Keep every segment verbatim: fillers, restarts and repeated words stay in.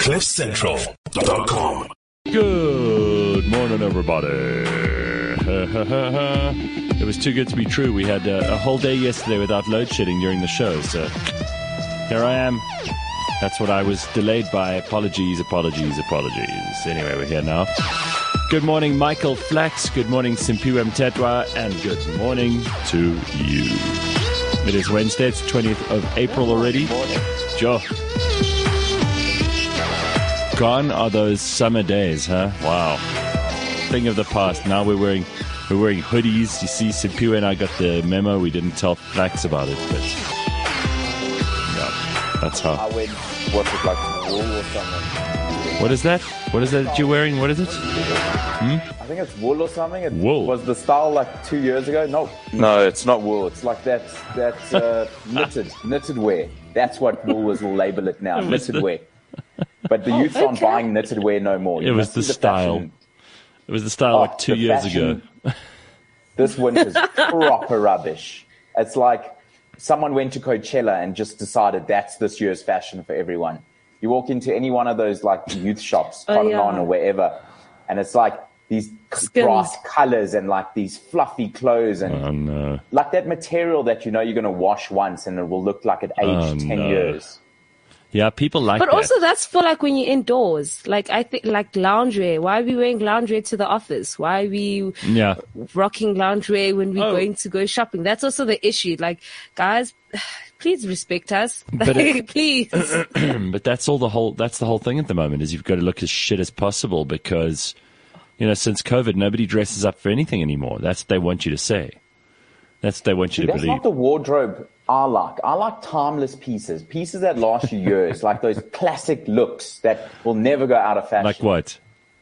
cliff central dot com. Good morning, everybody. It was too good to be true. We had uh, a whole day yesterday without load shedding during the show, so here I am. That's what I was delayed by. Apologies, apologies, apologies. Anyway, we're here now. Good morning, Michael Flax. Good morning, Simpiwe Mtetwa. And good morning to you. It is Wednesday. It's twentieth of April already. Joe. Gone are those summer days, huh? Wow. Thing of the past. Now we're wearing we're wearing hoodies. You see, Simpiwe and I got the memo. We didn't tell Flax about it, but yeah, that's how. I went, what's it like, wool or something? What is that? What is that that you're wearing? What is it? Hmm? I think it's wool or something. It Wool. was the style like two years ago. No, no, it's not wool. It's like that, that uh, knitted, knitted wear. That's what wool was. Will label it now, knitted wear. But the youth aren't okay. buying knitted wear no more. You It was must the see style. fashion. It was the style Oh, like two the years fashion. ago. This winter's proper rubbish. It's like someone went to Coachella and just decided that's this year's fashion for everyone. You walk into any one of those like youth shops, Oh, Cotton yeah. On or wherever, and it's like these Skins. brass colors and like these fluffy clothes and Oh no. like that material that you know you're going to wash once and it will look like it aged Oh, ten no. years. Yeah, people like But that. also, that's for like when you're indoors. Like I think, like loungewear. Why are we wearing loungewear to the office? Why are we Yeah. rocking loungewear when we're Oh. going to go shopping? That's also the issue. Like, guys, please respect us. But it- please. But that's all the whole that's the whole thing at the moment is you've got to look as shit as possible because you know, since COVID nobody dresses up for anything anymore. That's what they want you to say. That's what they want you to That's believe. not the wardrobe I like. I like timeless pieces, pieces that last you years, like those classic looks that will never go out of fashion. Like what?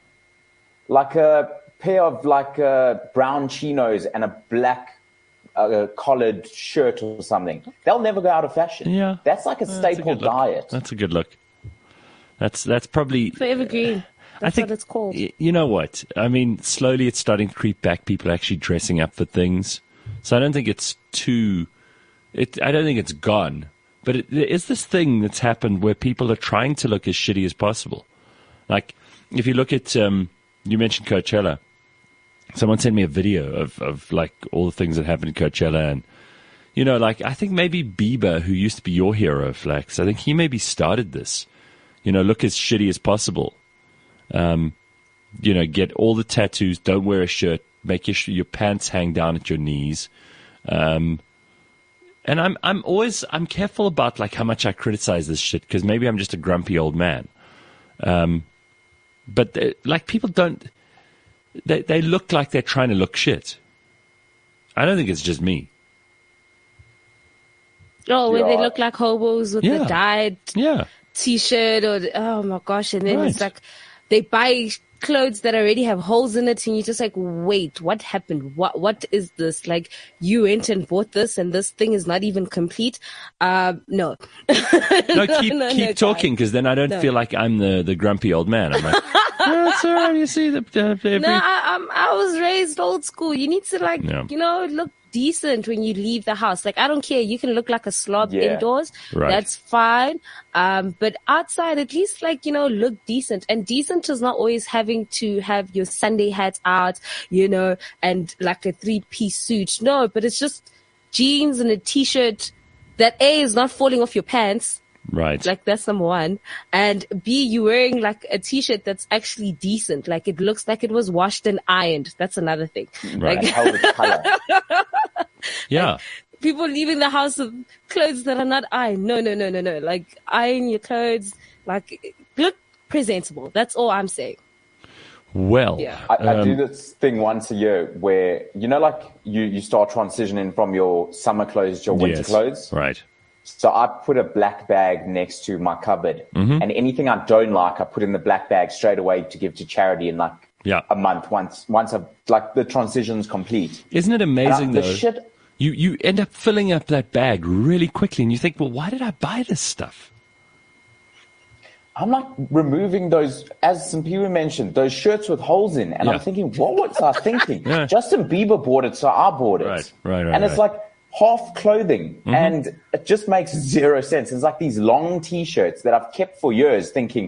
Like a pair of like uh, brown chinos and a black uh, collared shirt or something. They'll never go out of fashion. Yeah. That's like a That's a staple good look. diet. That's a good look. That's that's probably Forever green. That's I think what it's called. y- you know what? I mean, slowly it's starting to creep back. People are actually dressing up for things. So I don't think it's too. It. I don't think it's gone. But it, there is this thing that's happened where people are trying to look as shitty as possible. Like if you look at, um, you mentioned Coachella. Someone sent me a video of of like all the things that happened at Coachella, and you know, like I think maybe Bieber, who used to be your hero, Flax. I think he maybe started this. You know, look as shitty as possible. Um, you know, get all the tattoos. Don't wear a shirt. Make your your pants hang down at your knees. Um, and I'm I'm always I'm careful about like how much I criticize this shit because maybe I'm just a grumpy old man. Um, but they, like people don't. They they look like they're trying to look shit. I don't think it's just me. Oh, when they Yeah. look like hobos with Yeah. the dyed Yeah. t-shirt or the- oh my gosh, and then it's Right. like they buy clothes that already have holes in it and you're just like, wait, what happened? What what is this? Like you went and bought this and this thing is not even complete. Uh, no. No, keep no, keep no, talking guys. because then I don't No. feel like I'm the, the grumpy old man. I'm like, no, it's all right. You see the uh, every, No, I, I'm, I was raised old school. You need to like, Yeah. you know, look decent when you leave the house. Like, I don't care. You can look like a slob Yeah. indoors. Right. That's fine. Um, but outside, at least like, you know, look decent. And decent is not always having to have your Sunday hat out, you know, and like a three piece suit. No, but it's just jeans and a t-shirt that A is not falling off your pants. right. Like that's number one. And B, you wearing like a t-shirt that's actually decent. Like it looks like it was washed and ironed. That's another thing. Right. And Like held with color. yeah. people leaving the house with clothes that are not ironed. No, no, no, no, no. Like iron your clothes. Like look presentable. That's all I'm saying. Well, Yeah. I, I um, do this thing once a year where, you know, like you, you start transitioning from your summer clothes to your winter yes, clothes. right. So I put a black bag next to my cupboard Mm-hmm. and anything I don't like, I put in the black bag straight away to give to charity in like Yeah. a month once, once I've like the transition's complete. Isn't it And I- amazing the though? shit, You you end up filling up that bag really quickly, and you think, well, why did I buy this stuff? I'm like removing those, as Simpiwe mentioned, those shirts with holes in. And Yeah. I'm thinking, what was I thinking? Yeah. Justin Bieber bought it, so I bought it. Right, right, right, And it's right. like half clothing. Mm-hmm. And it just makes zero sense. It's like these long T-shirts that I've kept for years thinking,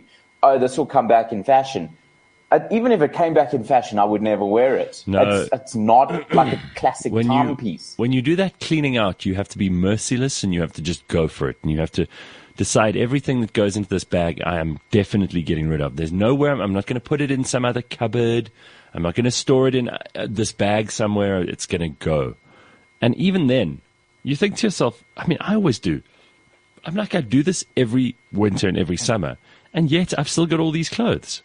oh, this will come back in fashion. Uh, even if it came back in fashion, I would never wear it. No. It's, it's not like a classic when timepiece. You, when you do that cleaning out, you have to be merciless and you have to just go for it. And you have to decide everything that goes into this bag, I am definitely getting rid of. There's nowhere, I'm not going to put it in some other cupboard. I'm not going to store it in uh, this bag somewhere. It's going to go. And even then, you think to yourself, I mean, I always do. I'm like, I do this every winter and every summer. And yet I've still got all these clothes.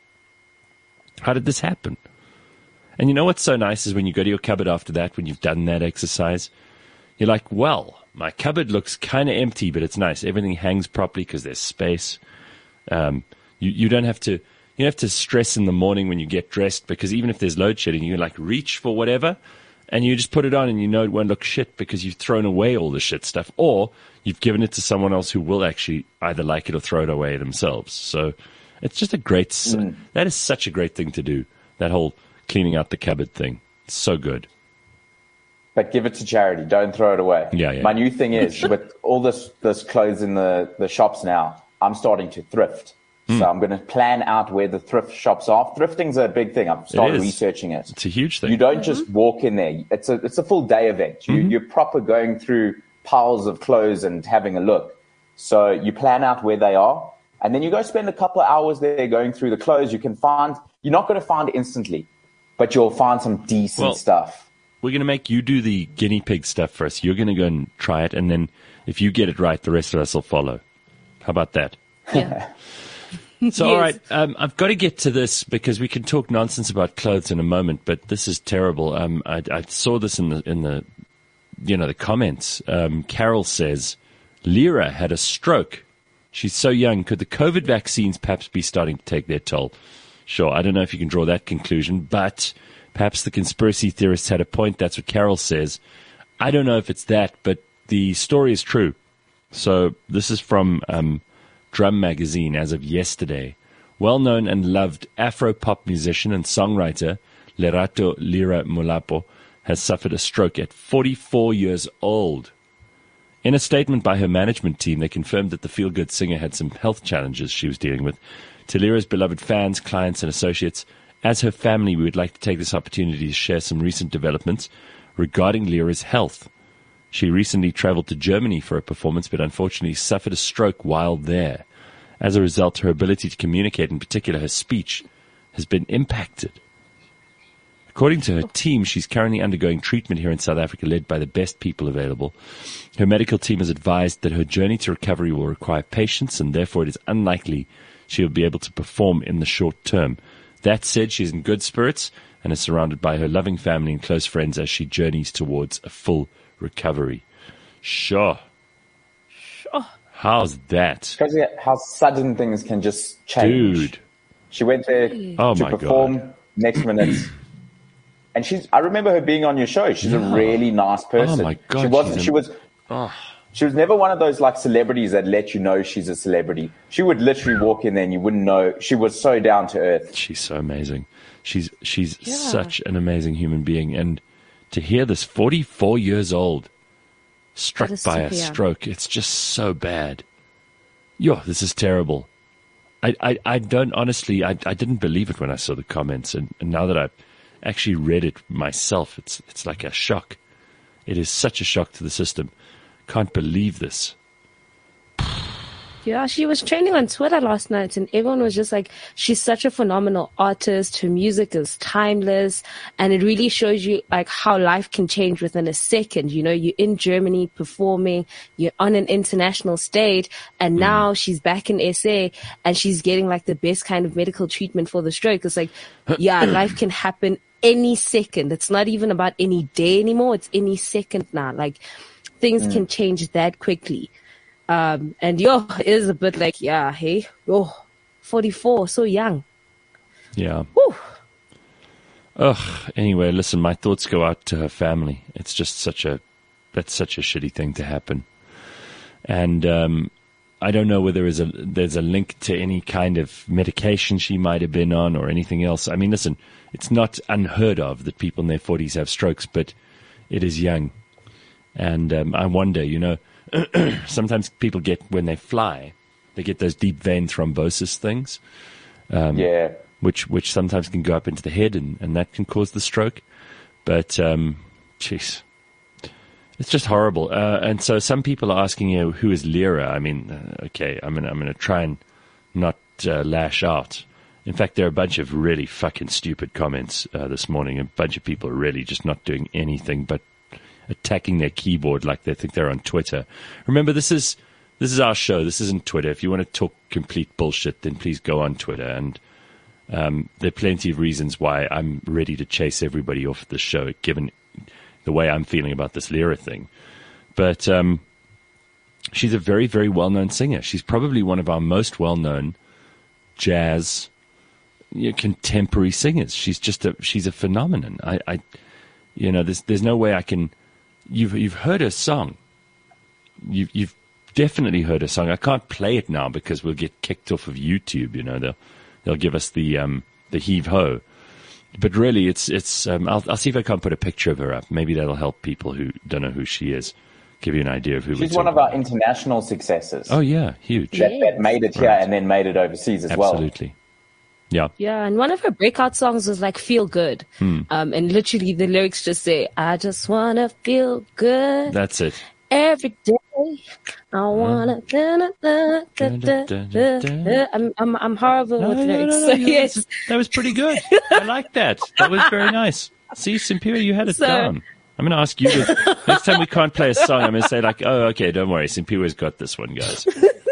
How did this happen? And you know what's so nice is when you go to your cupboard after that, when you've done that exercise, you're like, well, my cupboard looks kind of empty, but it's nice. Everything hangs properly because there's space. Um, you, you don't have to, you don't have to stress in the morning when you get dressed, because even if there's load shedding, you like reach for whatever and you just put it on and you know it won't look shit because you've thrown away all the shit stuff, or you've given it to someone else who will actually either like it or throw it away themselves. So it's just a great, mm. that is such a great thing to do. That whole cleaning out the cupboard thing. It's so good. But give it to charity. Don't throw it away. Yeah, yeah. My new thing is, with all this, this clothes in the, the shops now, I'm starting to thrift. Mm. So I'm going to plan out where the thrift shops are. Thrifting's a big thing. I've started researching it. It's a huge thing. You don't mm-hmm. just walk in there. It's a, it's a full day event. You, mm-hmm. You're proper going through piles of clothes and having a look. So you plan out where they are. And then you go spend a couple of hours there going through the clothes. You can find, you're not going to find it instantly, but you'll find some decent well, stuff. We're going to make you do the guinea pig stuff for us. You're going to go and try it. And then if you get it right, the rest of us will follow. How about that? Yeah. So, yes. all right, um, I've got to get to this because we can talk nonsense about clothes in a moment, but this is terrible. Um, I, I saw this in the, in the, you know, the comments. Um, Carol says, Lyra had a stroke. She's so young. Could the COVID vaccines perhaps be starting to take their toll? Sure, I don't know if you can draw that conclusion, but perhaps the conspiracy theorists had a point. That's what Carol says. I don't know if it's that, but the story is true. So this is from um, Drum Magazine as of yesterday. Well-known and loved Afro-pop musician and songwriter Lerato Lyra Molapo has suffered a stroke at forty-four years old. In a statement by her management team, they confirmed that the feel-good singer had some health challenges she was dealing with. To Lyra's beloved fans, clients, and associates, as her family, we would like to take this opportunity to share some recent developments regarding Lyra's health. She recently traveled to Germany for a performance, but unfortunately suffered a stroke while there. As a result, her ability to communicate, in particular her speech, has been impacted. According to her team, she's currently undergoing treatment here in South Africa, led by the best people available. Her medical team has advised that her journey to recovery will require patience, and therefore it is unlikely she will be able to perform in the short term. That said, she's in good spirits and is surrounded by her loving family and close friends as she journeys towards a full recovery. Sure. Sure. How's that? Crazy how sudden things can just change. Dude. She went there oh to my perform God. next minute. And she's, I remember her being on your show. She's yeah. a really nice person. Oh my God. She wasn't, she was, oh. she was never one of those like celebrities that let you know she's a celebrity. She would literally walk in there and you wouldn't know. She was so down to earth. She's so amazing. She's, she's yeah. such an amazing human being. And to hear this forty-four years old struck by a stroke, it's just so bad. Yo, this is terrible. I, I, I don't honestly, I, I didn't believe it when I saw the comments. And, and now that I've actually read it myself, it's, it's like a shock. It is such a shock to the system. Can't believe this. Yeah, she was trending on Twitter last night and everyone was just like, she's such a phenomenal artist. Her music is timeless. And it really shows you like how life can change within a second. You know, you're in Germany performing, you're on an international stage, and now mm. she's back in S A and she's getting like the best kind of medical treatment for the stroke. It's like, yeah, life can happen any second. It's not even about any day anymore. It's any second now. Like things mm. can change that quickly. Um, and yo, it is a bit like, yeah, hey, yo, forty-four, so young. Yeah. Whew. Ugh. Anyway, listen, my thoughts go out to her family. It's just such a, that's such a shitty thing to happen. And, um, I don't know whether there's a, there's a link to any kind of medication she might have been on or anything else. I mean, listen, it's not unheard of that people in their forties have strokes, but it is young. And, um, I wonder, you know, sometimes people get, when they fly, they get those deep vein thrombosis things. um, yeah. which which sometimes can go up into the head, and, and that can cause the stroke. But, um, jeez, it's just horrible. Uh, and so some people are asking, you know, who is Lyra? I mean, uh, okay, I'm gonna I'm gonna try and not uh, lash out. In fact, there are a bunch of really fucking stupid comments uh, this morning. A bunch of people are really just not doing anything but attacking their keyboard like they think they're on Twitter. Remember, this is this is our show. This isn't Twitter. If you want to talk complete bullshit, then please go on Twitter. And um, there are plenty of reasons why I'm ready to chase everybody off the show, given the way I'm feeling about this Lyra thing. But um, she's a very, very well-known singer. She's probably one of our most well-known jazz, you know, contemporary singers. She's just a she's a phenomenon. I, I you know, there's there's no way I can. You've you've heard her song. You've you've definitely heard her song. I can't play it now because we'll get kicked off of YouTube. You know, they'll they'll give us the um the heave ho. But really, it's it's. Um, I'll I'll see if I can't put a picture of her up. Maybe that'll help people who don't know who she is. Give you an idea of who. She's one of our international successes. Oh yeah, huge. That, that made it here Right. and then made it overseas as well. Absolutely. Yeah. Yeah, and one of her breakout songs was like "Feel Good," Hmm. um, and literally the lyrics just say, "I just wanna feel good That's it. every day. I wanna." Da, da, da, da, da, da, da. I'm I'm I'm horrible No, with no, no, lyrics, no, so no, yes. that was- That was pretty good. I like that. That was very nice. See, Simpiwe, you had it So- down. I'm going to ask you to, next time we can't play a song, I'm going to say like, oh, okay, don't worry. Simpiwe's got this one, guys.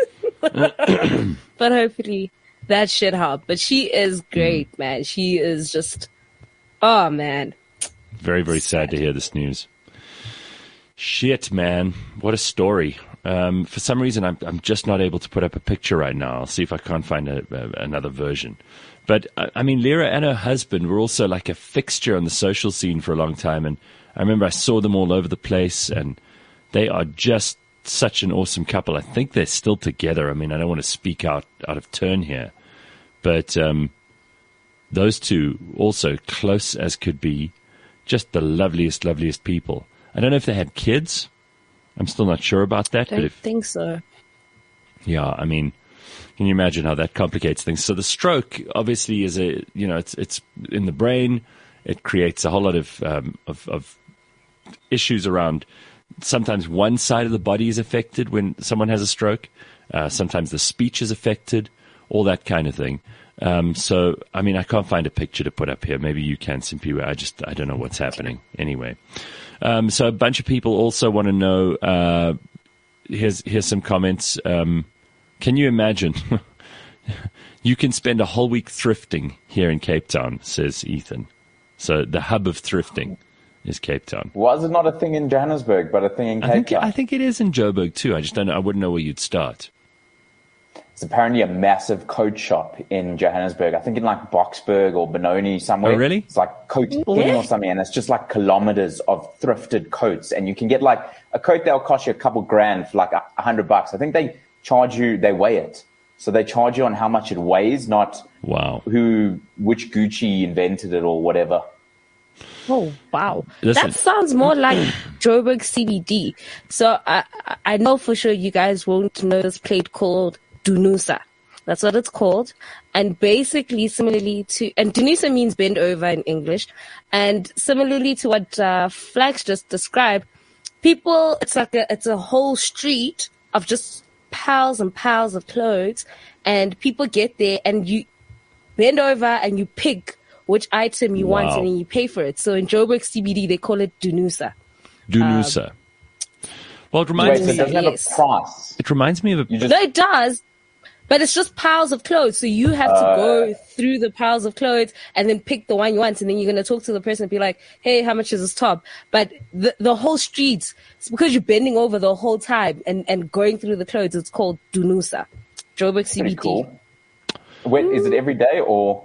But hopefully that should help. But she is great, Hmm. man. She is just, oh man. Very, very sad to hear this news. Shit, man. What a story. Um, for some reason, I'm, I'm just not able to put up a picture right now. I'll see if I can't find a, a, another version. But, I I mean, Lyra and her husband were also like a fixture on the social scene for a long time. And I remember I saw them all over the place, and they are just such an awesome couple. I think they're still together. I mean, I don't want to speak out, out of turn here. But um, those two, also close as could be, just the loveliest, loveliest people. I don't know if they had kids. I'm still not sure about that. Don't but if think so. Yeah, I mean, can you imagine how that complicates things? So the stroke obviously is a, you know, it's it's in the brain. It creates a whole lot of um, of, of issues around. Sometimes one side of the body is affected when someone has a stroke. Uh, sometimes the speech is affected, all that kind of thing. Um, so, I mean, I can't find a picture to put up here. Maybe you can, Simpiwe. I just, I don't know what's happening. Anyway. Um, so a bunch of people also want to know, uh, here's, here's some comments. Um, can you imagine? You can spend a whole week thrifting here in Cape Town, says Ethan. So the hub of thrifting is Cape Town. Was it not a thing in Johannesburg, but a thing in Cape I think, Town? I think it is in Joburg too. I just don't know. I wouldn't know where you'd start. It's apparently a massive coat shop in Johannesburg. I think in like Boksburg or Benoni somewhere. Oh, really? It's like Coat King or something, and it's just like kilometers of thrifted coats. And you can get like a coat that'll cost you a couple grand for like a a hundred bucks. I think they charge you, they weigh it. So they charge you on how much it weighs, not Wow. who, which Gucci invented it or whatever. Oh wow, Listen. that sounds more like Joburg C B D. So I I- I know for sure you guys won't know this plate called Dunusa. That's what it's called. And basically, similarly to and Dunusa means bend over in English. And similarly to what uh, Flax just described, people it's like a it's a whole street of just piles and piles of clothes, and people get there and you bend over and you pick which item you want, Wow. and then you pay for it. So in Joburg C B D, they call it Dunusa. Dunusa. well, it Wait, reminds so it me. doesn't have Yes. a price. It reminds me of a. You just No, it does, but it's just piles of clothes. So you have to Uh. go through the piles of clothes and then pick the one you want, and then you're going to talk to the person and be like, hey, how much is this top? But the, the whole street, it's because you're bending over the whole time and, and going through the clothes, it's called Dunusa. Joburg C B D. pretty cool. Wait, is it every day or?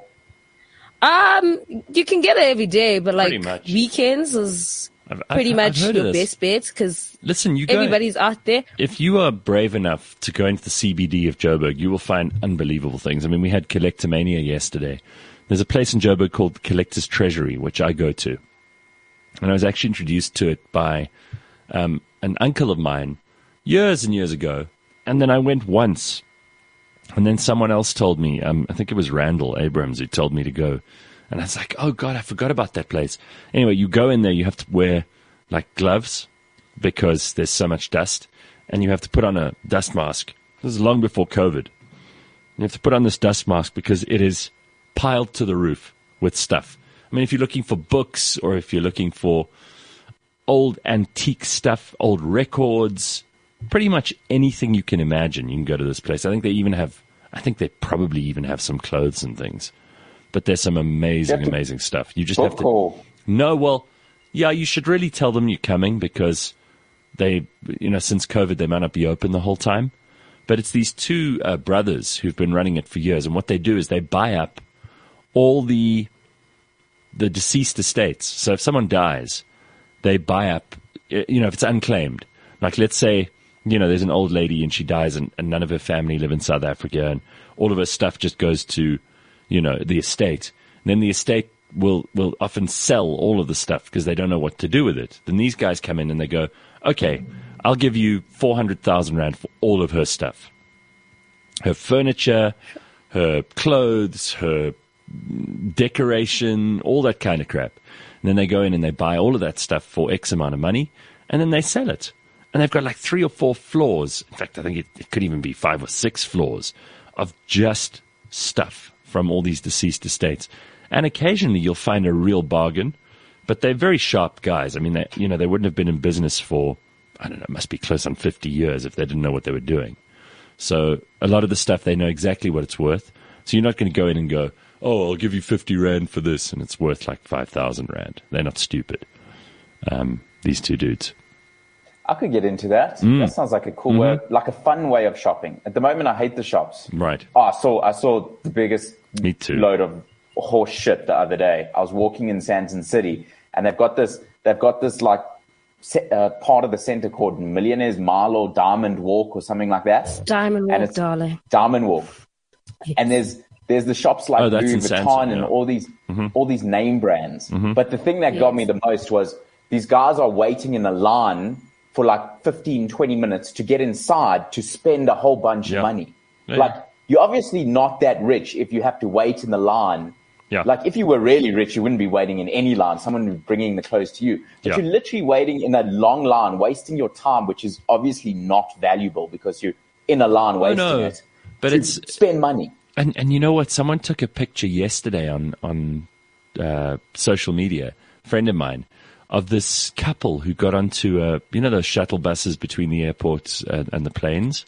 Um, you can get it every day, but like Pretty much. weekends is I've- I've- pretty I've much heard of your this. best bet because Listen, you go. everybody's out there. If you are brave enough to go into the C B D of Joburg, you will find unbelievable things. I mean, we had Collectomania yesterday. There's a place in Joburg called Collector's Treasury, which I go to. And I was actually introduced to it by um, an uncle of mine years and years ago. And then I went once. And then someone else told me, um, I think it was Randall Abrams who told me to go. And I was like, oh, God, I forgot about that place. Anyway, you go in there, you have to wear, like, gloves because there's so much dust. And you have to put on a dust mask. This is long before COVID. You have to put on this dust mask because it is piled to the roof with stuff. I mean, if you're looking for books or if you're looking for old antique stuff, old records, pretty much anything you can imagine, you can go to this place. I think they even have, I think they probably even have some clothes and things. But there's some amazing, amazing stuff. You just have to. Cool. No, well, yeah, you should really tell them you're coming because they, you know, since COVID, they might not be open the whole time. But it's these two uh, brothers who've been running it for years. And what they do is they buy up all the the deceased estates. So if someone dies, they buy up, you know, if it's unclaimed. Like, let's say, you know, there's an old lady and she dies and, and none of her family live in South Africa and all of her stuff just goes to, you know, the estate. And then the estate will, will often sell all of the stuff because they don't know what to do with it. Then these guys come in and they go, okay, I'll give you four hundred thousand rand for all of her stuff. Her furniture, her clothes, her decoration, all that kind of crap. And then they go in and they buy all of that stuff for X amount of money and then they sell it. And they've got like three or four floors. In fact, I think it, it could even be five or six floors of just stuff from all these deceased estates. And occasionally you'll find a real bargain, but they're very sharp guys. I mean, they, you know, they wouldn't have been in business for, I don't know, it must be close on fifty years if they didn't know what they were doing. So a lot of the stuff, they know exactly what it's worth. So you're not going to go in and go, oh, I'll give you fifty rand for this, and it's worth like five thousand rand. They're not stupid, um, these two dudes. I could get into that. Mm. That sounds like a cool mm-hmm. way, like a fun way of shopping. At the moment, I hate the shops. Right. Oh, I saw, I saw the biggest Me too. load of horse shit the other day. I was walking in Sandton City, and they've got this, they've got this like uh, part of the center called Millionaires Mile or Diamond Walk or something like that. Diamond Walk, darling. Diamond Walk. Yes. And there's there's the shops like oh, Louis Vuitton Sanson, and yeah. all these mm-hmm. all these name brands. Mm-hmm. But the thing that yes. got me the most was these guys are waiting in a line for like fifteen, twenty minutes to get inside to spend a whole bunch yeah. of money. Yeah. Like, you're obviously not that rich if you have to wait in the line. Yeah. Like, if you were really rich, you wouldn't be waiting in any line. Someone would be bringing the clothes to you. But yeah. you're literally waiting in a long line, wasting your time, which is obviously not valuable because you're in a line wasting oh, no. it. But to it's spend money. And and you know what? Someone took a picture yesterday on on uh, social media, a friend of mine, of this couple who got onto uh, you know those shuttle buses between the airports and, and the planes,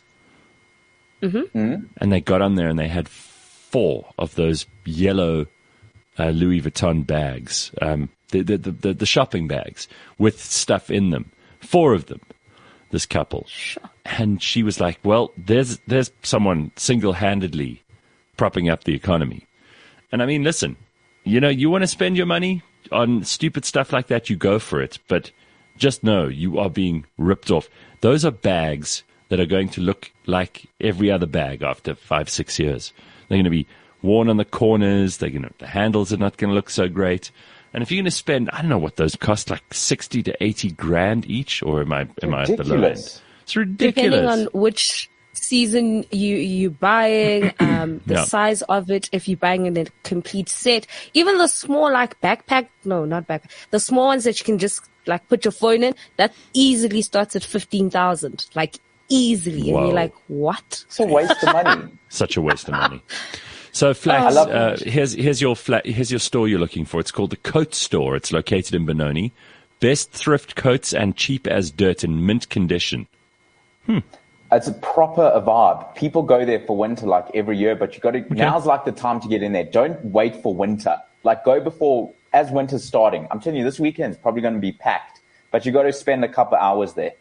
mm-hmm. Mm-hmm. and they got on there and they had four of those yellow uh, Louis Vuitton bags, um, the, the the the shopping bags with stuff in them, four of them. This couple, and she was like, "Well, there's there's someone single-handedly propping up the economy." And I mean, listen, you know, you want to spend your money on stupid stuff like that, you go for it. But just know you are being ripped off. Those are bags that are going to look like every other bag after five, six years. They're going to be worn on the corners. They're going to, the handles are not going to look so great. And if you're going to spend, I don't know what those cost, like sixty to eighty grand each, or am I, am I at the low end? It's ridiculous. Depending on which season you, you're buying, um, the yeah. size of it, if you're buying in a complete set, even the small, like backpack, no, not backpack, the small ones that you can just like put your phone in, that easily starts at fifteen thousand, like easily. Whoa. And you're like, what? It's a waste of money. Such a waste of money. So, Flax, uh, here's here's your flat, here's your store you're looking for. It's called the Coat Store. It's located in Benoni. Best thrift coats and cheap as dirt in mint condition. Hmm. It's a proper a vibe. People go there for winter like every year, but you got to. Okay. Now's like the time to get in there. Don't wait for winter. Like, go before as winter's starting. I'm telling you, this weekend's probably going to be packed, but you got to spend a couple hours there.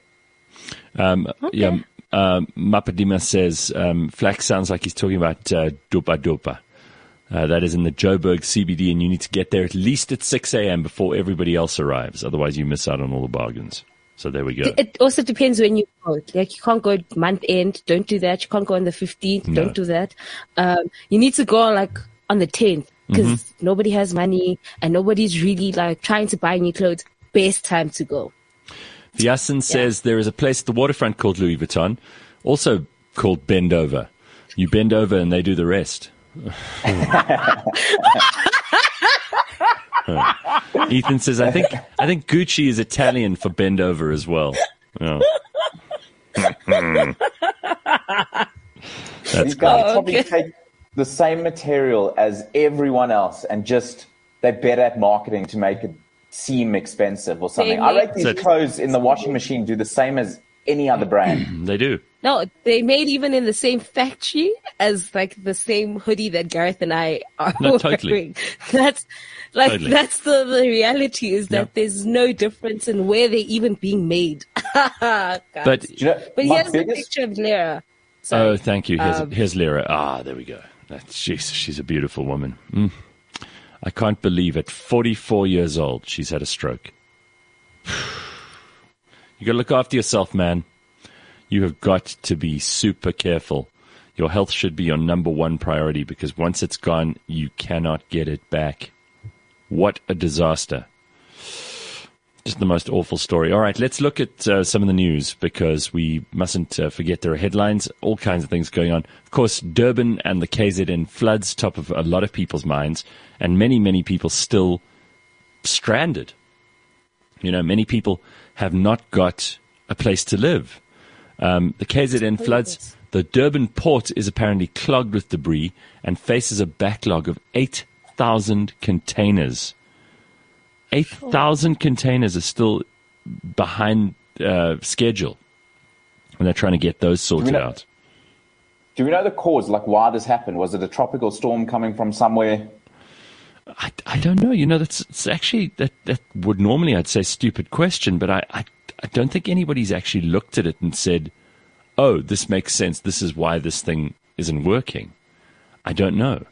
Um, okay. Yeah. Um, Mapadima says, um, Flax sounds like he's talking about uh, Dopa Dopa. Uh, that is in the Joburg C B D, and you need to get there at least at six a.m. before everybody else arrives. Otherwise, you miss out on all the bargains. So there we go. It also depends when you go. Like, you can't go month end. Don't do that. You can't go on the fifteenth. No. Don't do that. Um, you need to go like on the tenth because mm-hmm. nobody has money and nobody's really like trying to buy new clothes. Best time to go. Vyasan says yeah. there is a place at the waterfront called Louis Vuitton, also called Bend Over. You bend over and they do the rest. Ethan says, I think I think Gucci is Italian for bend over as well. Oh. That's These guys Oh, probably okay. take the same material as everyone else and just they're better at marketing to make it seem expensive or something. They I make- rate these So- clothes in the washing machine do the same as any other brand. They do. No, they made even in the same factory as like the same hoodie that Gareth and I are No, wearing. totally. That's like Totally. that's the, the reality is that Yeah. there's no difference in where they're even being made. Guys. But Do you know, but my here's the biggest, picture of Lyra. Sorry. oh, thank you. Here's, Um, here's Lyra. Ah, there we go. That's, she's she's a beautiful woman. Mm. I can't believe at forty-four years old she's had a stroke. You got to look after yourself, man. You have got to be super careful. Your health should be your number one priority because once it's gone, you cannot get it back. What a disaster. Just the most awful story. All right, let's look at uh, some of the news because we mustn't uh, forget there are headlines, all kinds of things going on. Of course, Durban and the K Z N floods top of a lot of people's minds, and many, many people still stranded. You know, many people have not got a place to live. Um, the K Z N floods, the Durban port is apparently clogged with debris and faces a backlog of eight thousand containers. eight thousand containers are still behind uh, schedule. And they're trying to get those sorted know- out. do we know the cause, like why this happened? Was it a tropical storm coming from somewhere? I, I don't know. You know, that's it's actually, that, that would normally, I'd say, stupid question, but I, I, I don't think anybody's actually looked at it and said, oh, this makes sense. This is why this thing isn't working. I don't know.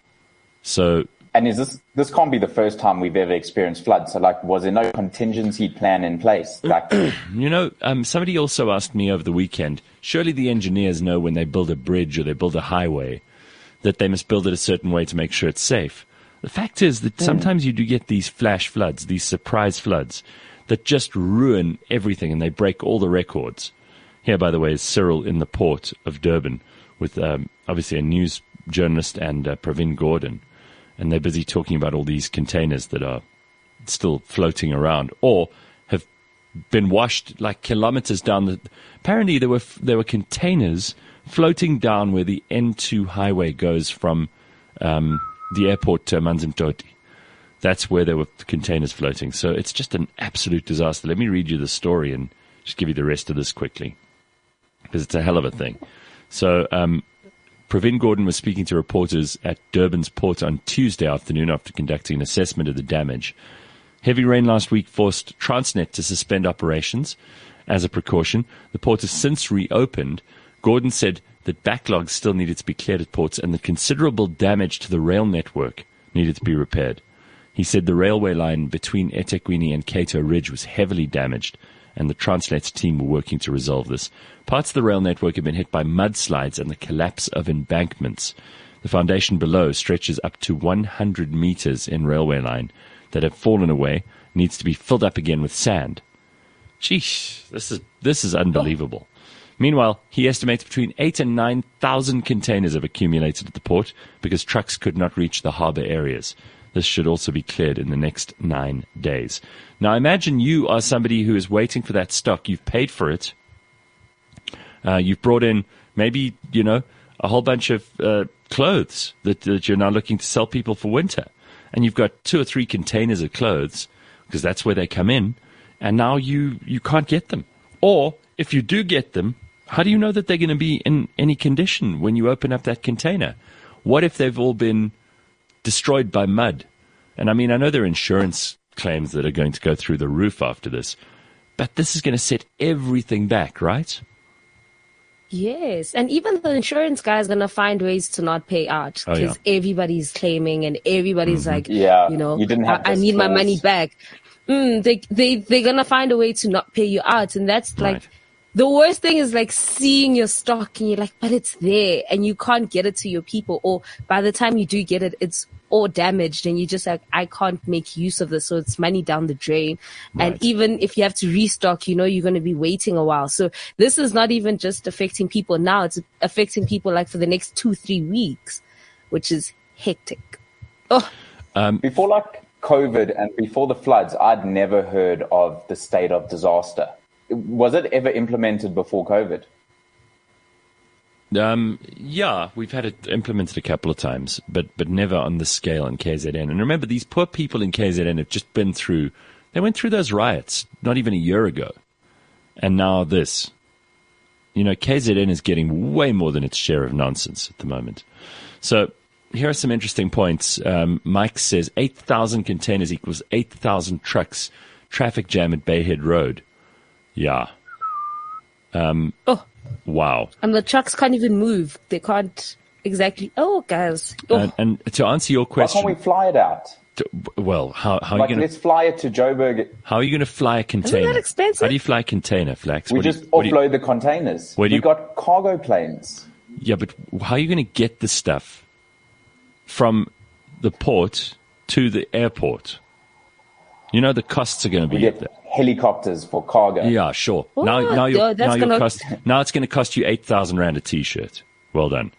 So, And is this this can't be the first time we've ever experienced floods? So, like, was there no contingency plan in place? Like, you know, um, somebody also asked me over the weekend, surely the engineers know when they build a bridge or they build a highway that they must build it a certain way to make sure it's safe. The fact is that sometimes you do get these flash floods, these surprise floods that just ruin everything and they break all the records. Here, by the way, is Cyril in the port of Durban with um, obviously a news journalist and uh, Pravin Gordon. And they're busy talking about all these containers that are still floating around or have been washed like kilometers down the. Apparently, there were there were containers floating down where the N two highway goes from um, the airport to Manzimtoti. That's where there were containers floating. So it's just an absolute disaster. Let me read you the story and just give you the rest of this quickly because it's a hell of a thing. So. Um, Pravin Gordon was speaking to reporters at Durban's port on Tuesday afternoon after conducting an assessment of the damage. Heavy rain last week forced Transnet to suspend operations. As a precaution, the port has since reopened. Gordon said that backlogs still needed to be cleared at ports and that considerable damage to the rail network needed to be repaired. He said the railway line between eThekwini and Cato Ridge was heavily damaged, and the Transnet team were working to resolve this. Parts of the rail network have been hit by mudslides and the collapse of embankments. The foundation below stretches up to one hundred meters in railway line that have fallen away, needs to be filled up again with sand. Sheesh, this is this is unbelievable. Meanwhile, he estimates between eight and nine thousand containers have accumulated at the port because trucks could not reach the harbour areas. This should also be cleared in the next nine days. Now, imagine you are somebody who is waiting for that stock. You've paid for it. Uh, you've brought in maybe, you know, a whole bunch of uh, clothes that, that you're now looking to sell people for winter. And you've got two or three containers of clothes because that's where they come in. And now you, you can't get them. Or if you do get them, how do you know that they're going to be in any condition when you open up that container? What if they've all been destroyed by mud? And I mean, I know there are insurance claims that are going to go through the roof after this, but this is going to set everything back, right? Yes, and even the insurance guys are gonna find ways to not pay out Oh, because yeah. everybody's claiming and everybody's like, Yeah, you know, you didn't have I, I this need my clause. money back. Mm, they they they're gonna find a way to not pay you out, and that's like Right. the worst thing is like seeing your stock and you're like, but it's there and you can't get it to your people, or by the time you do get it, it's or damaged, and you just like, I can't make use of this, so it's money down the drain. Right. And even if you have to restock, you know you're going to be waiting a while. So this is not even just affecting people now; it's affecting people like for the next two, three weeks, which is hectic. Oh, um, before like COVID and before the floods, I'd never heard of the state of disaster. Was it ever implemented before COVID? Um, yeah, we've had it implemented a couple of times, but, but never on this scale in K Z N. And remember, these poor people in K Z N have just been through, they went through those riots not even a year ago. And now this. You know, K Z N is getting way more than its share of nonsense at the moment. So here are some interesting points. Um, Mike says eight thousand containers equals eight thousand trucks. Traffic jam at Bayhead Road. Yeah. Um, oh. Wow. And the trucks can't even move. They can't exactly. Oh, guys. Oh. And, and to answer your question. Why can't we fly it out? To, well, how, how like, are you going to. Let's fly it to Joburg. How are you going to fly a container? Isn't that expensive? How do you fly a container, Flax? We what just you, offload you, the containers. We've you, got cargo planes. Yeah, but how are you going to get the stuff from the port to the airport? You know the costs are going to be we get there. Helicopters for cargo. Yeah, sure. What? Now, now, you're, Oh, now, you're gonna... cost, now it's going to cost you eight thousand rand a T-shirt. Well done.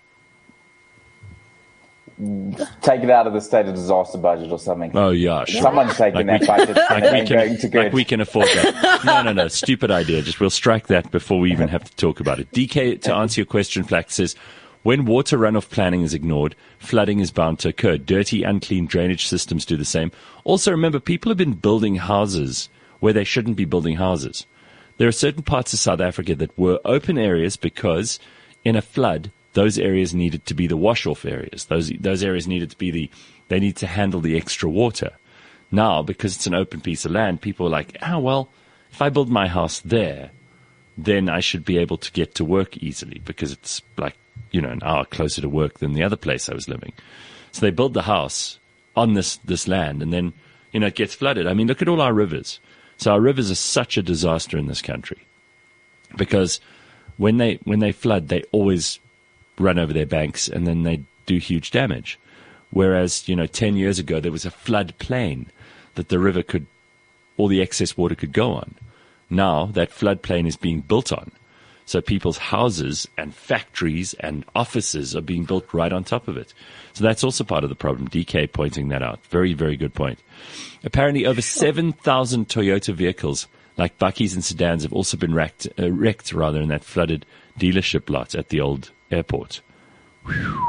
Take it out of the state of disaster budget or something. Oh, yeah, sure. Someone's taking like that we, budget like and we ain't can, going to good. Like we can afford that. No, no, no. Stupid idea. Just we'll strike that before we even have to talk about it. D K, to answer your question, Flax says, when water runoff planning is ignored, flooding is bound to occur. Dirty, unclean drainage systems do the same. Also, remember, people have been building houses where they shouldn't be building houses. There are certain parts of South Africa that were open areas because in a flood, those areas needed to be the wash-off areas. Those those areas needed to be the, they need to handle the extra water. Now, because it's an open piece of land, people are like, oh, well, if I build my house there, then I should be able to get to work easily because it's like, you know, an hour closer to work than the other place I was living. So they build the house on this, this land and then, you know, it gets flooded. I mean, look at all our rivers. So our rivers are such a disaster in this country because when they, when they flood, they always run over their banks and then they do huge damage. Whereas, you know, ten years ago, there was a flood plain that the river could, all the excess water could go on. Now that floodplain is being built on. So people's houses and factories and offices are being built right on top of it. So that's also part of the problem. D K pointing that out. Very, very good point. Apparently over seven thousand Toyota vehicles like Buckies and sedans have also been wrecked, uh, wrecked rather in that flooded dealership lot at the old airport. Whew.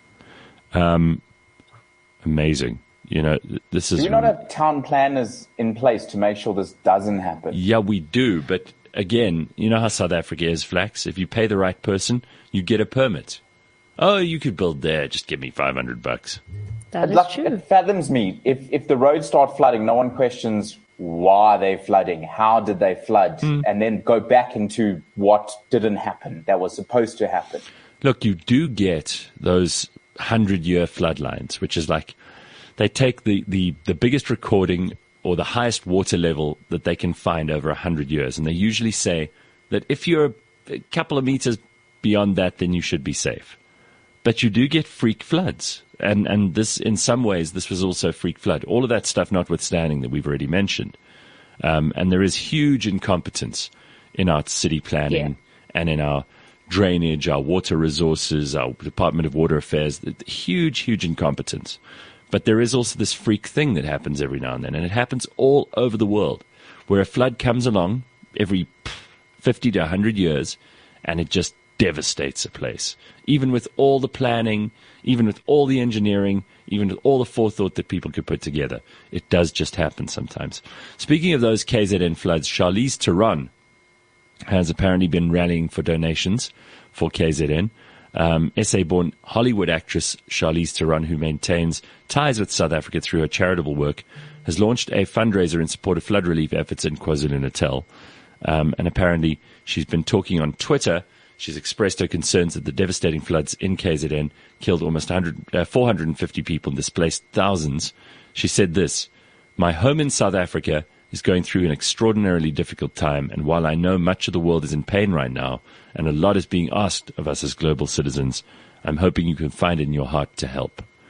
Um, amazing. You know, this is... Do we not have town planners in place to make sure this doesn't happen? Yeah, we do. But again, you know how South Africa is, Flax? If you pay the right person, you get a permit. Oh, you could build there. Just give me five hundred bucks. That it, is like, true. It fathoms me. If, if the roads start flooding, no one questions why they're flooding, how did they flood, mm. and then go back into what didn't happen that was supposed to happen. Look, you do get those hundred-year floodlines, which is like they take the, the, the biggest recording or the highest water level that they can find over a hundred years. And they usually say that if you're a couple of meters beyond that, then you should be safe. But you do get freak floods. And, and this, in some ways, this was also a freak flood. All of that stuff notwithstanding that we've already mentioned. Um, and there is huge incompetence in our city planning yeah. and in our drainage, our water resources, our Department of Water Affairs. Huge, huge incompetence. But there is also this freak thing that happens every now and then. And it happens all over the world where a flood comes along every fifty to one hundred years and it just devastates a place. Even with all the planning, even with all the engineering, even with all the forethought that people could put together, it does just happen sometimes. Speaking of those K Z N floods, Charlize Theron has apparently been rallying for donations for K Z N. Um, S A-born Hollywood actress Charlize Theron, who maintains ties with South Africa through her charitable work, has launched a fundraiser in support of flood relief efforts in KwaZulu-Natal. Um, and apparently she's been talking on Twitter. She's expressed her concerns that the devastating floods in K Z N killed almost one hundred, uh, four hundred fifty people and displaced thousands. She said this, "My home in South Africa is going through an extraordinarily difficult time, and while I know much of the world is in pain right now, and a lot is being asked of us as global citizens, I'm hoping you can find it in your heart to help."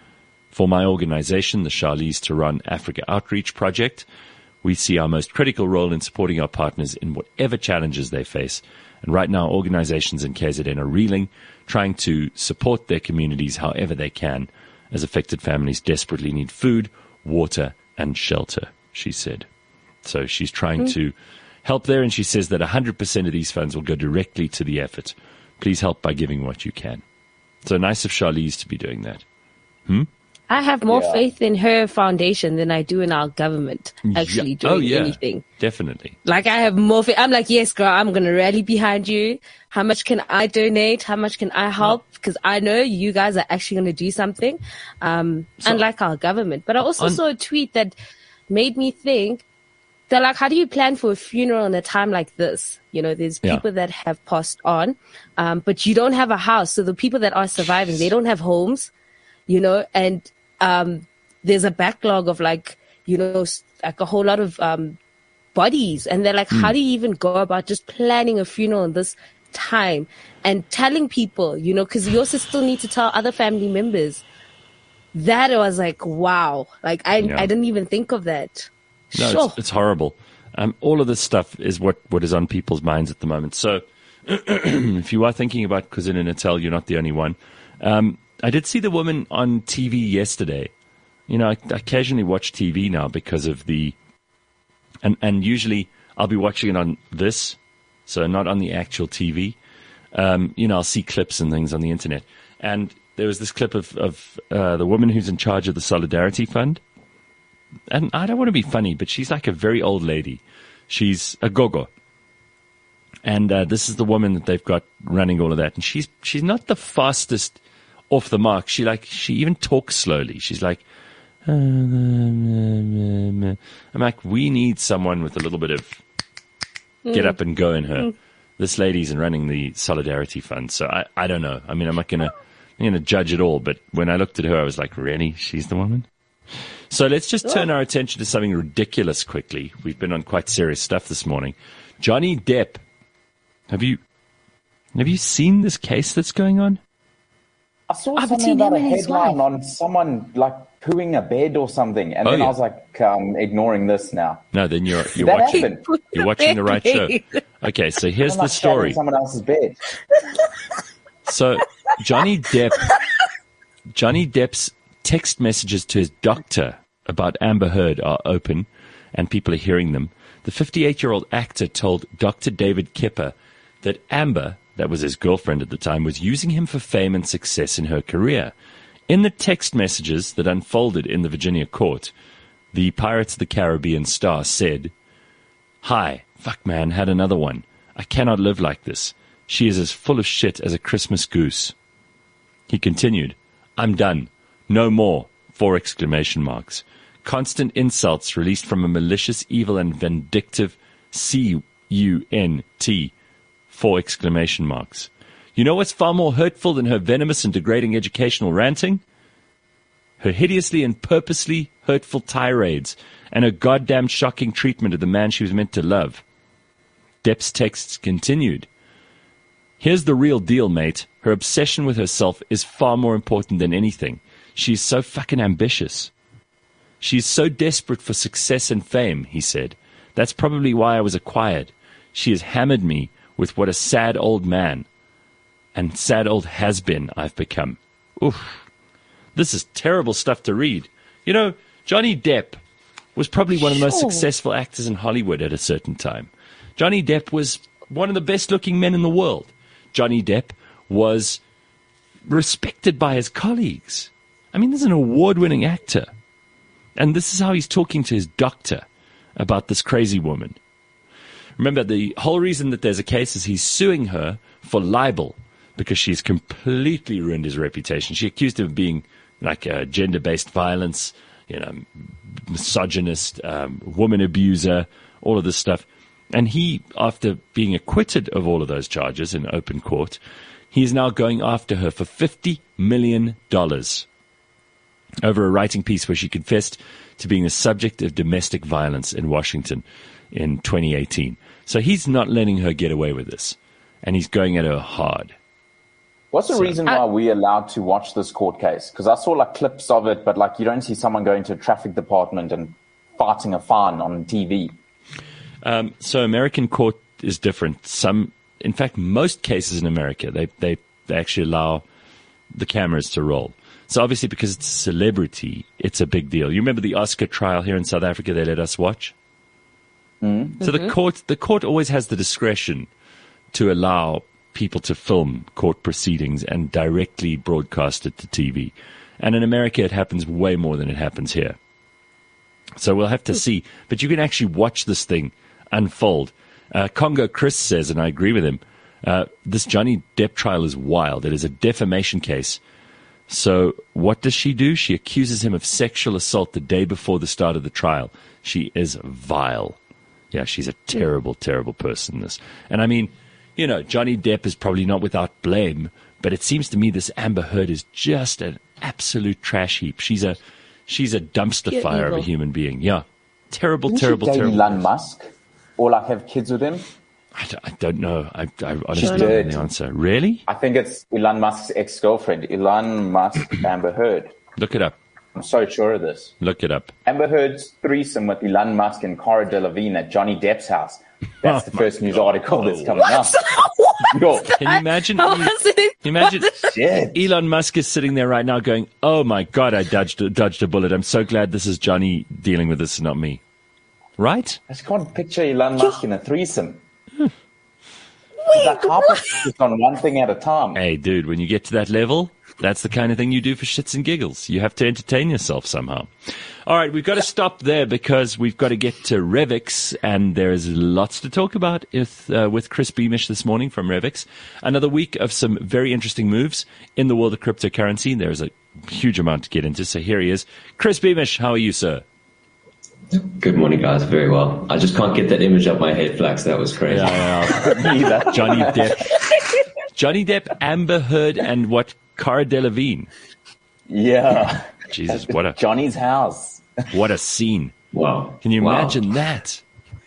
For my organization, the Charlize Theron Africa Outreach Project, we see our most critical role in supporting our partners in whatever challenges they face. And right now, organizations in K Z N are reeling, trying to support their communities however they can, as affected families desperately need food, water, and shelter, she said. So she's trying mm. to help there, and she says that one hundred percent of these funds will go directly to the effort. Please help by giving what you can. So nice of Charlize to be doing that. Hmm? I have more yeah. faith in her foundation than I do in our government actually yeah. doing oh, yeah. anything. Definitely. Like, I have more faith. I'm like, yes, girl, I'm going to rally behind you. How much can I donate? How much can I help? Because I know you guys are actually going to do something, um, so, unlike our government. But I also on, saw a tweet that made me think, they're like, how do you plan for a funeral in a time like this? You know, there's people yeah. that have passed on, um, but you don't have a house. So the people that are surviving, they don't have homes, you know, and um, there's a backlog of like, you know, like a whole lot of um, bodies. And they're like, mm. how do you even go about just planning a funeral in this time and telling people, you know, because you also still need to tell other family members. That was like, wow. Like, I, yeah. I didn't even think of that. No, sure. it's, it's horrible. Um, all of this stuff is what, what is on people's minds at the moment. So if you are thinking about KwaZulu-Natal, you're not the only one. Um, I did see the woman on T V yesterday. You know, I, I occasionally watch T V now because of the, and, and usually I'll be watching it on this, so not on the actual T V. Um, you know, I'll see clips and things on the internet. And there was this clip of, of uh, the woman who's in charge of the Solidarity Fund. And I don't want to be funny, but she's like a very old lady. She's a gogo. And uh, this is the woman that they've got running all of that. And she's she's not the fastest off the mark. She like she even talks slowly. She's like, I'm like, we need someone with a little bit of get up and go in her. Mm. This lady's running the Solidarity Fund. So I, I don't know. I mean, I'm not going to I'm gonna judge it all. But when I looked at her, I was like, really? She's the woman? So let's just turn our attention to something ridiculous quickly. We've been on quite serious stuff this morning. Johnny Depp. Have you have you seen this case that's going on? I saw something about a headline on someone like pooing a bed or something, and oh, then yeah. I was like, um, ignoring this now. No, then you're you're watching happened? you're watching the right show. Okay, so here's the story. Someone else's bed. So Johnny Depp, Johnny Depp's text messages to his doctor about Amber Heard are open, and people are hearing them. The fifty-eight-year-old actor told Doctor David Kipper that Amber, that was his girlfriend at the time, was using him for fame and success in her career. In the text messages that unfolded in the Virginia court, the Pirates of the Caribbean star said, "Hi, fuck man, had another one. I cannot live like this. She is as full of shit as a Christmas goose." He continued, "I'm done. No more." Four exclamation marks. Constant insults released from a malicious, evil, and vindictive C U N T. Four exclamation marks. You know what's far more hurtful than her venomous and degrading educational ranting? Her hideously and purposely hurtful tirades and her goddamn shocking treatment of the man she was meant to love. Depp's texts continued. Here's the real deal, mate. Her obsession with herself is far more important than anything. She's so fucking ambitious. She's so desperate for success and fame, he said. That's probably why I was acquired. She has hammered me with what a sad old man and sad old has-been I've become. Oof. This is terrible stuff to read. You know, Johnny Depp was probably one of the most sure. successful actors in Hollywood at a certain time. Johnny Depp was one of the best-looking men in the world. Johnny Depp was respected by his colleagues. I mean, this is an award-winning actor. And this is how he's talking to his doctor about this crazy woman. Remember, the whole reason that there's a case is he's suing her for libel because she's completely ruined his reputation. She accused him of being like a gender-based violence, you know, misogynist, um, woman abuser, all of this stuff. And he, after being acquitted of all of those charges in open court, he is now going after her for fifty million dollars over a writing piece where she confessed to being the subject of domestic violence in Washington in twenty eighteen. So he's not letting her get away with this, and he's going at her hard. What's the So- reason why we're allowed to watch this court case? Because I saw like clips of it, but like you don't see someone going to a traffic department and fighting a fine on T V. Um, so American court is different. Some, in fact, most cases in America, they, they, they actually allow the cameras to roll. So obviously because it's a celebrity, it's a big deal. You remember the Oscar trial here in South Africa they let us watch? Mm. So the court, the court always has the discretion to allow people to film court proceedings and directly broadcast it to T V. And in America, it happens way more than it happens here. So we'll have to see. But you can actually watch this thing unfold. Uh, Congo Chris says, and I agree with him, uh, this Johnny Depp trial is wild. It is a defamation case. So what does she do? She accuses him of sexual assault the day before the start of the trial. She is vile. Yeah, she's a terrible, terrible person, this. And I mean, you know, Johnny Depp is probably not without blame, but it seems to me this Amber Heard is just an absolute trash heap. She's a she's a dumpster You're fire evil. of a human being. Yeah. Terrible, Didn't terrible, she date terrible. Elon Musk? Or like have kids with him? I don't, I don't know. I, I honestly She don't know did. the answer. Really? I think it's Elon Musk's ex-girlfriend, Elon Musk, Amber Heard. Look it up. I'm so sure of this. Look it up. Amber Heard's threesome with Elon Musk and Cara Delevingne at Johnny Depp's house. That's the first news article that's coming up. Yo, Can you imagine? How E- was it? Can you imagine? shit. Elon Musk is sitting there right now going, "Oh my God, I dodged dodged a bullet. I'm so glad this is Johnny dealing with this, not me." Right? I just can't picture Elon Musk in a threesome. He's like hyper-focused on one thing at a time. Hey, dude, when you get to that level, that's the kind of thing you do for shits and giggles. You have to entertain yourself somehow. All right, we've got to stop there because we've got to get to Revix, and there's lots to talk about with, uh, with Chris Beamish this morning from Revix. Another week of some very interesting moves in the world of cryptocurrency. There's a huge amount to get into, so here he is. Chris Beamish, how are you, sir? Good morning, guys. Very well. I just can't get that image up my head, Flax. That was crazy. Neither. Johnny Depp. Johnny Depp, Amber Heard, and what? Cara Delevingne. Yeah. Jesus, what a Johnny's house. what a scene. Wow. Can you Wow. imagine that?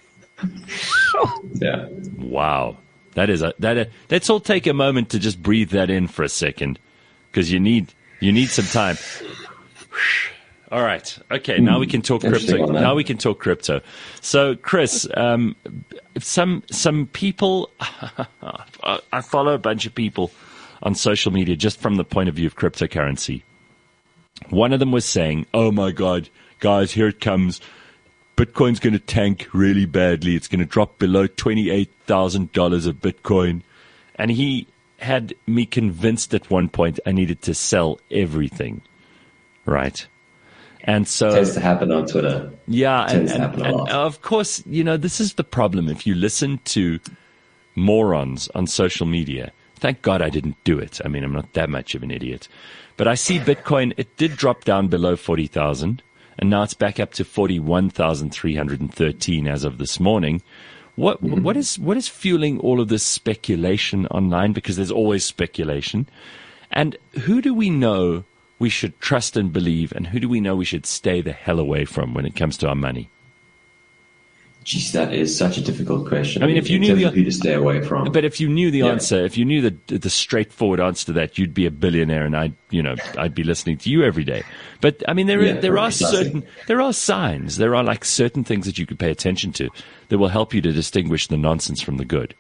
Yeah. Wow. That is a that uh, let's all take a moment to just breathe that in for a second, because you need you need some time. All right. Okay. Now we can talk Interesting crypto. on that. Now we can talk crypto. So, Chris, um, some some people, I follow a bunch of people on social media just from the point of view of cryptocurrency. One of them was saying, "Oh my God, guys, here it comes. Bitcoin's going to tank really badly. It's going to drop below twenty-eight thousand dollars a Bitcoin." And he had me convinced at one point I needed to sell everything. Right? And so, Tends to happen on Twitter. yeah, and, Tends to and, happen a and lot. of course, you know, this is the problem. If you listen to morons on social media, thank God I didn't do it. I mean, I'm not that much of an idiot. But I see Bitcoin, it did drop down below forty thousand, and now it's back up to forty-one thousand three hundred thirteen as of this morning. What Mm-hmm. what is what is fueling all of this speculation online? Because there's always speculation. And who do we know we should trust and believe, and who do we know we should stay the hell away from when it comes to our money? Jeez, that is such a difficult question. I mean, if you in knew terms the- of who to stay away from. But if you knew the Yeah. answer, if you knew the the straightforward answer to that, you'd be a billionaire, and I'd you know I'd be listening to you every day. But I mean, there Yeah, there are precisely. certain there are signs, there are like certain things that you could pay attention to that will help you to distinguish the nonsense from the good.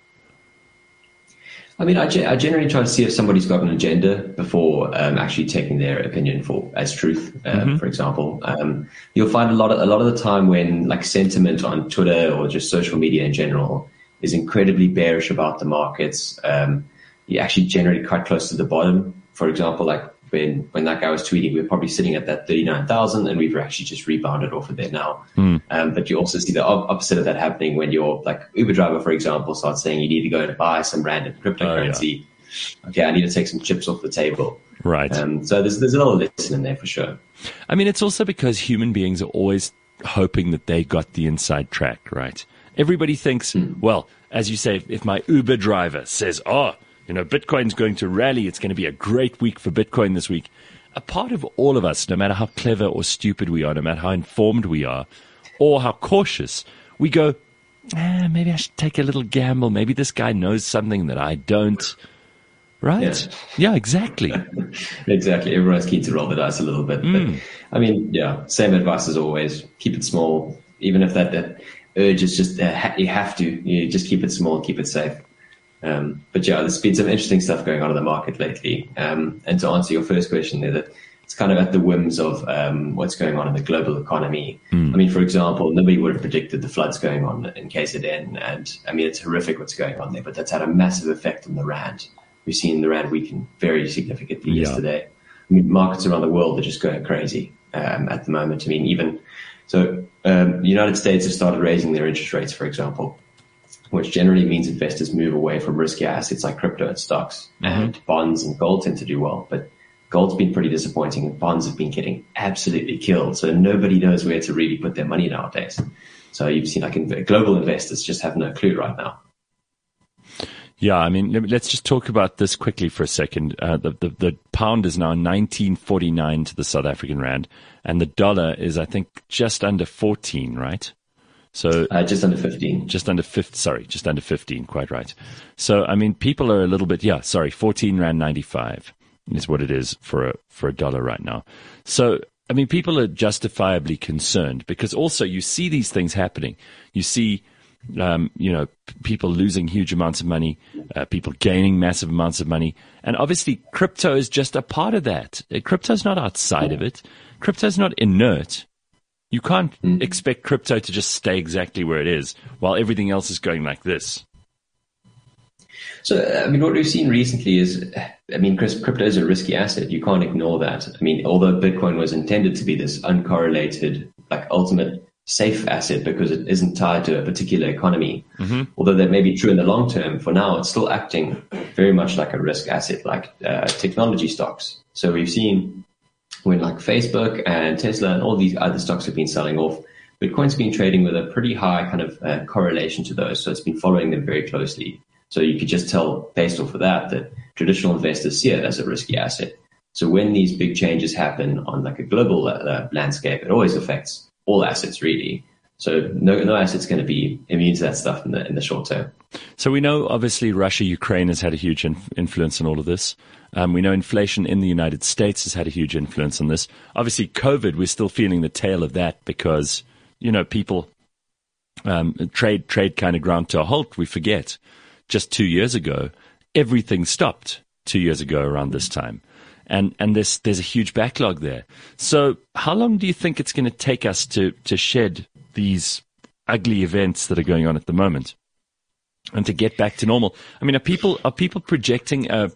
I mean, I, ge- I generally try to see if somebody's got an agenda before um, actually taking their opinion for as truth. Um, Mm-hmm. For example, um, you'll find a lot of a lot of the time when like sentiment on Twitter or just social media in general is incredibly bearish about the markets. Um, you actually generally quite close to the bottom. For example, like when when that guy was tweeting, we we're probably sitting at that thirty-nine thousand, and we've actually just rebounded off of there now. Mm. Um, but you also see the op- opposite of that happening when your like Uber driver, for example, starts saying you need to go and buy some random cryptocurrency. Okay, I need to take some chips off the table. Right. Um, so there's there's a little lesson in there for sure. I mean, it's also because human beings are always hoping that they got the inside track, right? Everybody thinks, well, as you say, if my Uber driver says, oh, you know, Bitcoin's going to rally, it's going to be a great week for Bitcoin this week. A part of all of us, no matter how clever or stupid we are, no matter how informed we are, or how cautious, we go, ah, maybe I should take a little gamble. Maybe this guy knows something that I don't. right? Yeah, yeah exactly. Exactly. Everyone's keen to roll the dice a little bit. Mm. But, I mean, yeah, same advice as always. Keep it small. Even if that, that urge is just, uh, ha- you have to, you just keep it small, keep it safe. Um, but yeah, there's been some interesting stuff going on in the market lately. Um, and to answer your first question there, that it's kind of at the whims of um, what's going on in the global economy. Mm. I mean, for example, nobody would have predicted the floods going on in K Z N. And I mean, it's horrific what's going on there, but that's had a massive effect on the Rand. We've seen the Rand weaken very significantly yeah. yesterday. I mean, markets around the world are just going crazy um, at the moment. I mean, even so, um, the United States have started raising their interest rates, for example, which generally means investors move away from risky assets like crypto and stocks. Mm-hmm. And bonds and gold tend to do well, but gold's been pretty disappointing and bonds have been getting absolutely killed. So nobody knows where to really put their money nowadays. So you've seen like in, global investors just have no clue right now. Yeah, I mean, let's just talk about this quickly for a second. Uh, the, the the pound is now nineteen forty-nine to the South African rand, and the dollar is, I think, just under fourteen, right? So uh, just under fifteen. Just under fifteen. Sorry, just under fifteen. Quite right. So I mean, people are a little bit. Yeah, sorry, fourteen rand ninety-five is what it is for a for a dollar right now. So I mean, people are justifiably concerned because also you see these things happening. You see. Um, you know, p- people losing huge amounts of money, uh, people gaining massive amounts of money. And obviously crypto is just a part of that. Uh, crypto's not outside of it. Crypto's not inert. You can't mm. expect crypto to just stay exactly where it is while everything else is going like this. So, I mean, what we've seen recently is, I mean, crypto is a risky asset. You can't ignore that. I mean, although Bitcoin was intended to be this uncorrelated, like ultimate safe asset because it isn't tied to a particular economy. Mm-hmm. Although that may be true in the long term, for now it's still acting very much like a risk asset, like uh, technology stocks. So we've seen when like Facebook and Tesla and all these other stocks have been selling off, Bitcoin's been trading with a pretty high kind of uh, correlation to those. So it's been following them very closely. So you could just tell based off of that that traditional investors see it as a risky asset. So when these big changes happen on like a global uh, landscape, it always affects all assets really. So no, no asset's going to be immune to that stuff in the in the short term. So we know obviously Russia, Ukraine has had a huge inf- influence on all of this. Um, we know inflation in the United States has had a huge influence on this. Obviously COVID, we're still feeling the tail of that because, you know, people, um, trade, trade kind of ground to a halt. We forget just two years ago, everything stopped two years ago around this time. And and there's there's a huge backlog there. So how long do you think it's going to take us to to shed these ugly events that are going on at the moment, and to get back to normal? I mean, are people are people projecting a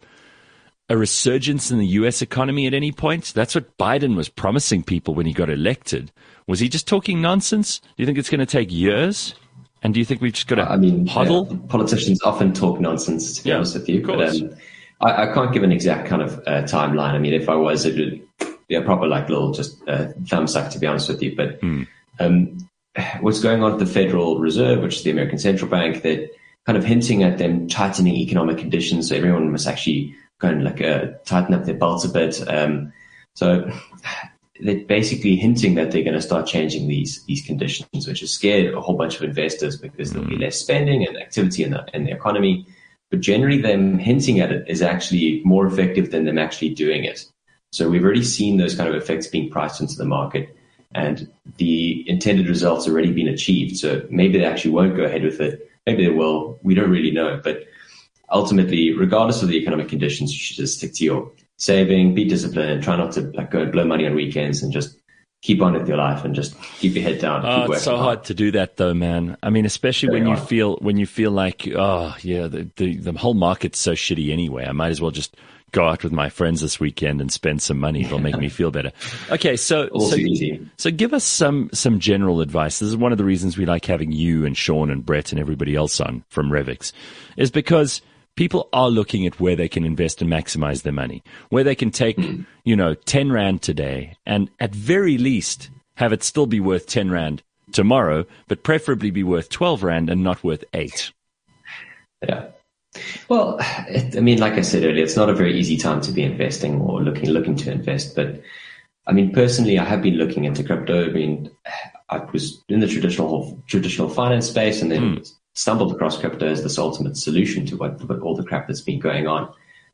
a resurgence in the U S economy at any point? That's what Biden was promising people when he got elected. Was he just talking nonsense? Do you think it's going to take years? And do you think we've just got to I mean, huddle? Yeah, politicians often talk nonsense, to be yeah, honest with you. Of course. But, um, I, I can't give an exact kind of uh, timeline. I mean, if I was, it would be a proper like little just uh, thumbs up, to be honest with you. But mm. um, what's going on at the Federal Reserve, which is the American Central Bank, they're kind of hinting at them tightening economic conditions. So everyone must actually go and like uh, tighten up their belts a bit. Um, so they're basically hinting that they're going to start changing these these conditions, which has scared a whole bunch of investors because there'll be less spending and activity in the in the economy. But generally, them hinting at it is actually more effective than them actually doing it. So we've already seen those kind of effects being priced into the market, and the intended results already been achieved. So maybe they actually won't go ahead with it. Maybe they will. We don't really know. But ultimately, regardless of the economic conditions, you should just stick to your saving, be disciplined, try not to like go and blow money on weekends, and just keep on with your life and just keep your head down. Oh, keep it's so hard to do that though, man. I mean, especially Very when you hard. feel when you feel like, oh yeah, the, the the whole market's so shitty anyway. I might as well just go out with my friends this weekend and spend some money. It'll make me feel better. Okay, so so, easy. so give us some some general advice. This is one of the reasons we like having you and Sean and Brett and everybody else on from Revix, is because people are looking at where they can invest and maximize their money, where they can take, mm. you know, ten rand today and at very least have it still be worth ten rand tomorrow, but preferably be worth twelve rand and not worth eight. Yeah. Well, it, I mean, like I said earlier, it's not a very easy time to be investing or looking, looking to invest. But I mean, personally, I have been looking into crypto. I mean, I was in the traditional, traditional finance space and then mm. stumbled across crypto as this ultimate solution to what, what all the crap that's been going on.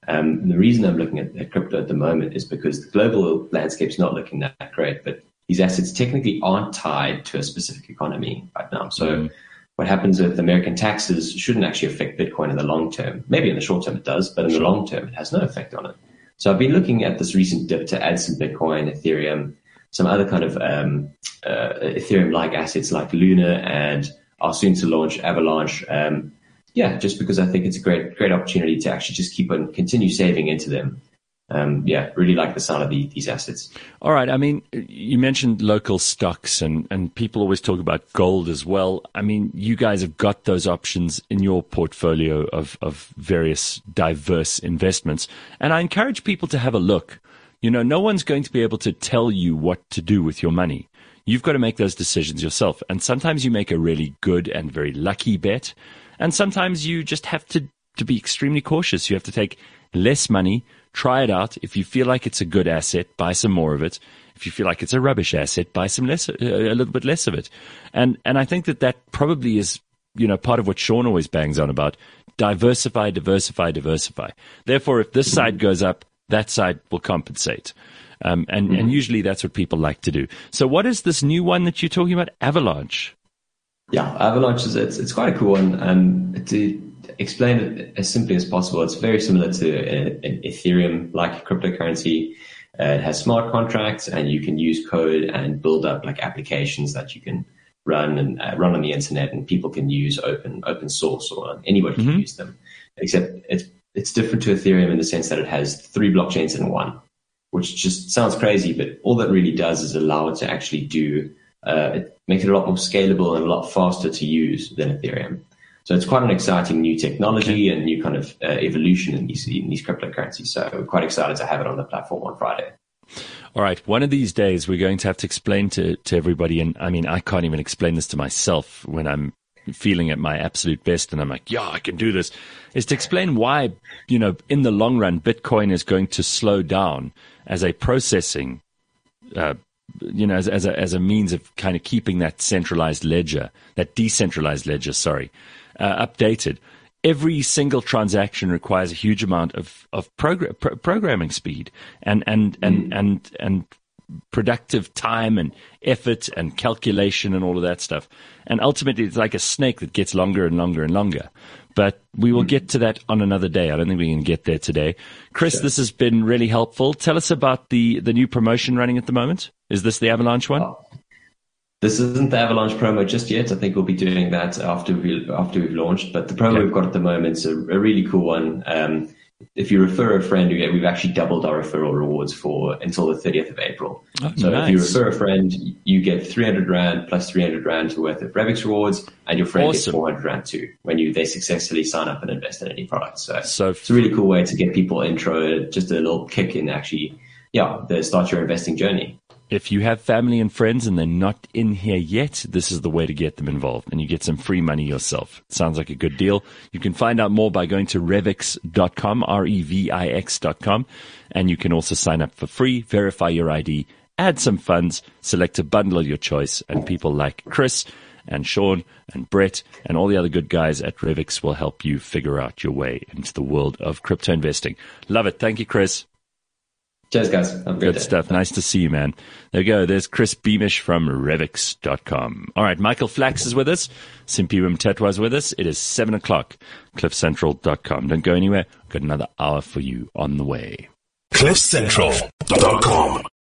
Um, the reason I'm looking at, at crypto at the moment is because the global landscape's not looking that great, but these assets technically aren't tied to a specific economy right now. So mm. what happens with American taxes shouldn't actually affect Bitcoin in the long term. Maybe in the short term it does, but in the long term it has no effect on it. So I've been looking at this recent dip to add some Bitcoin, Ethereum, some other kind of um, uh, Ethereum-like assets like Luna and our soon-to-launch Avalanche. Um, yeah, just because I think it's a great, great opportunity to actually just keep on continue saving into them. Um, yeah, really like the sound of the, these assets. All right. I mean, you mentioned local stocks, and, and people always talk about gold as well. I mean, you guys have got those options in your portfolio of, of various diverse investments. And I encourage people to have a look. You know, no one's going to be able to tell you what to do with your money. You've got to make those decisions yourself. And sometimes you make a really good and very lucky bet. And sometimes you just have to, to be extremely cautious. You have to take less money, try it out. If you feel like it's a good asset, buy some more of it. If you feel like it's a rubbish asset, buy some less, a little bit less of it. And and I think that that probably is, you know, part of what Sean always bangs on about. Diversify, diversify, diversify. Therefore, if this side goes up, that side will compensate. Um, and, mm-hmm. and usually that's what people like to do. So what is this new one that you're talking about? Avalanche. Yeah, Avalanche is it's, it's quite a cool one. Um, to explain it as simply as possible, it's very similar to an Ethereum-like cryptocurrency. Uh, it has smart contracts, and you can use code and build up like applications that you can run and uh, run on the internet, and people can use open open source, or anyone can mm-hmm. use them. Except it's it's different to Ethereum in the sense that it has three blockchains in one, which just sounds crazy, but all that really does is allow it to actually do. Uh, it makes it a lot more scalable and a lot faster to use than Ethereum. So it's quite an exciting new technology and new kind of uh, evolution in these, in these cryptocurrencies. So we're quite excited to have it on the platform on Friday. All right. One of these days, we're going to have to explain to, to everybody. And I mean, I can't even explain this to myself when I'm feeling at my absolute best. And I'm like, yeah, I can do this. Is to explain why, you know, in the long run, Bitcoin is going to slow down as a processing uh you know, as, as a as a means of kind of keeping that centralized ledger, that decentralized ledger, sorry, uh, updated. Every single transaction requires a huge amount of of progr- pro- programming speed and and and mm. and and productive time and effort and calculation and all of that stuff. And ultimately, it's like a snake that gets longer and longer and longer. But we will get to that on another day. I don't think we can get there today. Chris, sure. This has been really helpful. Tell us about the, the new promotion running at the moment. Is this the Avalanche one? Oh, this isn't the Avalanche promo just yet. I think we'll be doing that after, we, after we've launched. But the promo yeah. we've got at the moment is a, a really cool one. Um, if you refer a friend, you get, we've actually doubled our referral rewards for until the thirtieth of April. Oh, so nice. If you refer a friend, you get three hundred Rand plus three hundred Rand worth of Revix rewards, and your friend awesome. Gets four hundred Rand too when you they successfully sign up and invest in any product. So, so it's a really cool way to get people intro, just a little kick in actually, yeah, the start your investing journey. If you have family and friends and they're not in here yet, this is the way to get them involved, and you get some free money yourself. It sounds like a good deal. You can find out more by going to revix dot com, R E V I X dot com, and you can also sign up for free, verify your I D, add some funds, select a bundle of your choice, and people like Chris and Sean and Brett and all the other good guys at Revix will help you figure out your way into the world of crypto investing. Love it. Thank you, Chris. Cheers, guys. Have a Good day. stuff. Nice to see you, man. There you go. There's Chris Beamish from revix dot com. All right, Michael Flax is with us. Simpiwim Tetwa is with us. It is seven o'clock. cliff central dot com. Don't go anywhere. We've got another hour for you on the way. cliff central dot com